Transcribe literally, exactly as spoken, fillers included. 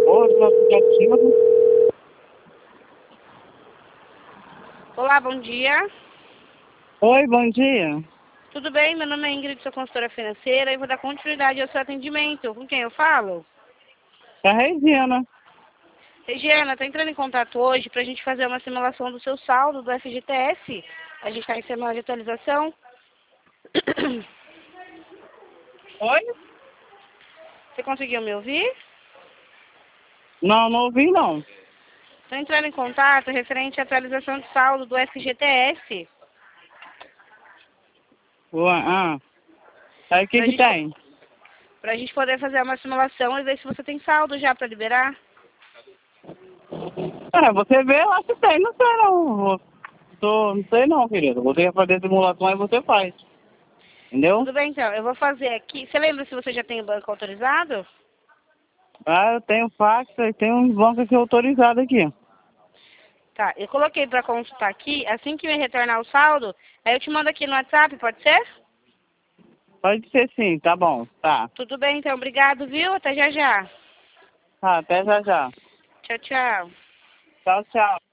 Porra, no aplicativo. Olá, bom dia. Oi, bom dia. Tudo bem? Meu nome é Ingrid, sou consultora financeira e vou dar continuidade ao seu atendimento. Com quem eu falo? É a Regina. Regiana, está entrando em contato hoje para a gente fazer uma simulação do seu saldo do F G T S. A gente está em semana de atualização. Oi? Você conseguiu me ouvir? Não, não ouvi não. Estou entrando em contato referente à atualização de saldo do F G T S. Ué, ah. Aí o que Pra que gente, tem? pra gente poder fazer uma simulação e ver se você tem saldo já para liberar. É, você vê lá se tem, não sei não. Vou- Tô, não sei não, querido. Você vai fazer simulação e você faz. Entendeu? Tudo bem, então. Eu vou fazer aqui. Você lembra se você já tem o banco autorizado? Ah, eu tenho fax e tenho uns bancos aqui autorizados aqui. Tá, eu coloquei para consultar aqui. Assim que me retornar o saldo, aí eu te mando aqui no WhatsApp, pode ser? Pode ser sim, tá bom. Tá. Tudo bem, então. Obrigado, viu? Até já já. Tá, até já já. Tchau, tchau. Tchau, tchau.